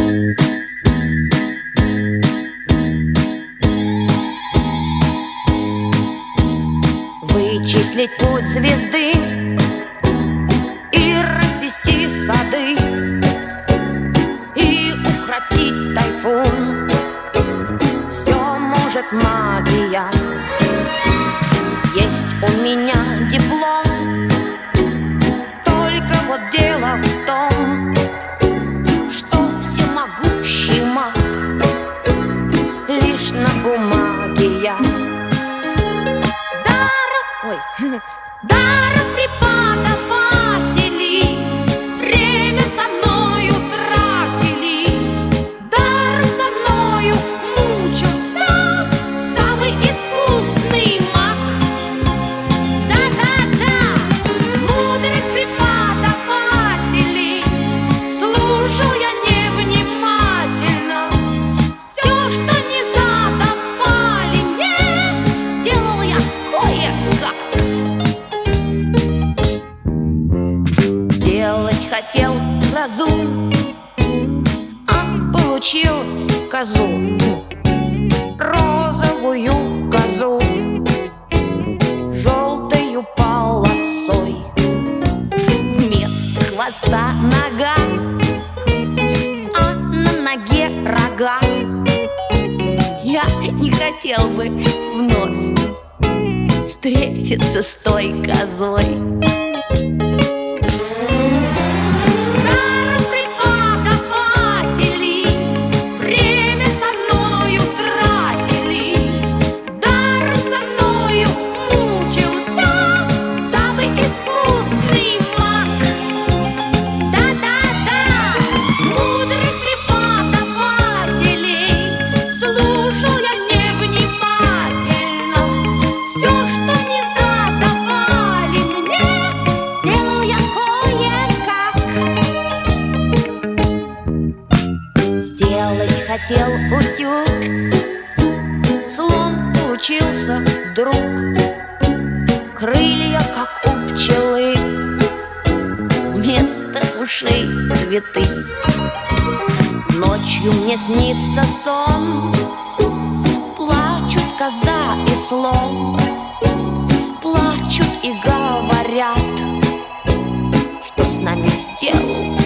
Вычислить путь звезды и развести сады, и укротить тайфун. Все может магия. Есть у меня диплом, только вот дело в том, что всемогущий маг лишь на бумаге я. Даром преподаватели время со мною тратили, даром со мною мучился самый искусный маг. Да-да-да, мудрых преподавателей слушал я невнимательно. Все, что не задавали мне, делал я кое-как. Хотел грозу, а получил козу, розовую козу, желтою полосой. Вместо хвоста нога, а на ноге рога. Я не хотел бы вновь встретиться с той козой. Хотел утюг, слон получился вдруг. Крылья, как у пчелы, вместо ушей цветы. Ночью мне снится сон, плачут коза и слон, плачут и говорят, что с нами сделал